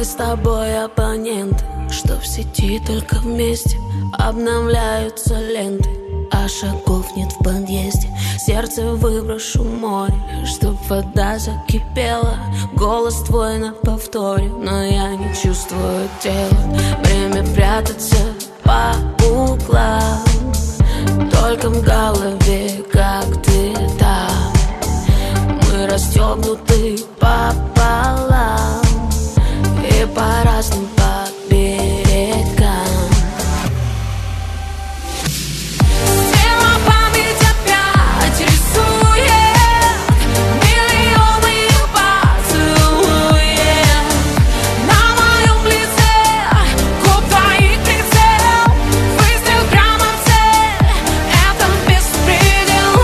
Мы с тобой оппоненты, что в сети только вместе обновляются ленты, а шагов нет в подъезде. Сердце выброшу в море, чтоб вода закипела. Голос твой на повторе, но я не чувствую тела. Время прятаться по углам, только в голове, как ты там. Мы расстегнуты пополам и по-разному по берегам. Сила память опять рисует миллионы поцелуев на моем лице, губ твоих прицел, выстрел прямо в цель, это беспредел.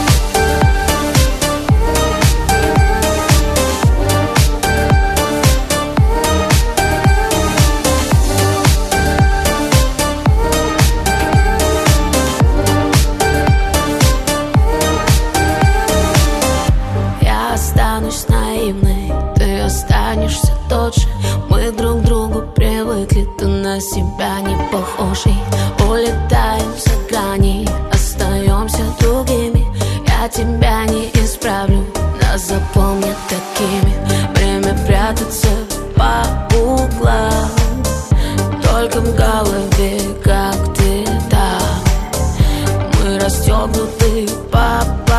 Я останусь наивной, ты останешься тот же. Мы друг к другу привыкли, ты на себя не похожий. Улетаем за грани, остаемся другими. Я тебя не исправлю, нас запомнят такими. Время прятаться по углам, только в голове, как ты там. Мы расстегнуты по